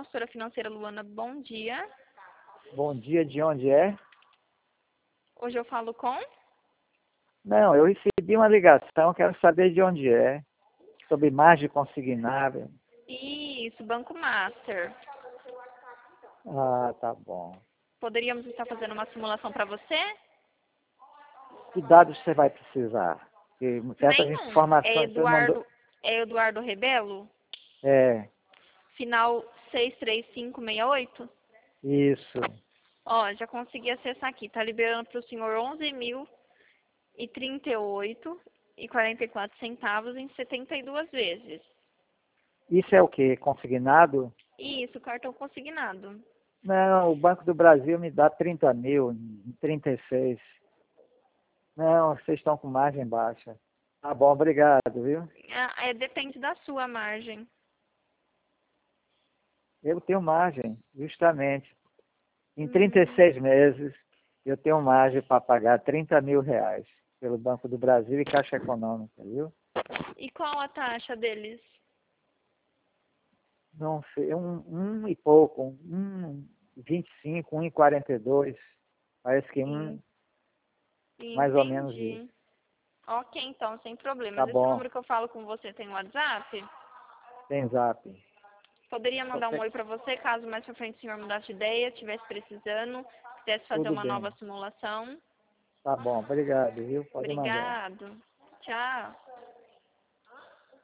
consultora financeira Luana, bom dia. Bom dia, de onde é? Hoje eu falo com... Não, eu recebi uma ligação, quero saber de onde é. Sobre margem consignável. Isso, Banco Master. Ah, tá bom. Poderíamos estar fazendo uma simulação para você? Que dados você vai precisar? Porque certas Nenhum. informações você mandou. É Eduardo Rebelo? É, Final 63568? isso. Ó, já consegui acessar aqui. Tá liberando para o senhor 11.038,44 em 72 vezes. Isso é o quê? Consignado? Isso, cartão consignado. Não, o Banco do Brasil me dá 30 mil, em 36. Não, vocês estão com margem baixa. Tá bom, obrigado, viu? Depende da sua margem. Eu tenho margem, justamente. Em 36 meses, eu tenho margem para pagar 30 mil reais pelo Banco do Brasil e Caixa Econômica, viu? E qual a taxa deles? Não sei, um e pouco, 1,25, 1,42. Parece que mais ou menos Entendi. isso. Ok, então, sem Tá problemas. Esse bom, número que eu falo com você tem WhatsApp? tem zap. Poderia mandar um Qualquer- oi para você, caso mais pra frente o senhor mudasse de ideia, estivesse precisando, quisesse fazer Tudo uma bem. nova simulação. Tá bom, obrigado, viu? Pode mandar. Obrigado. Tchau.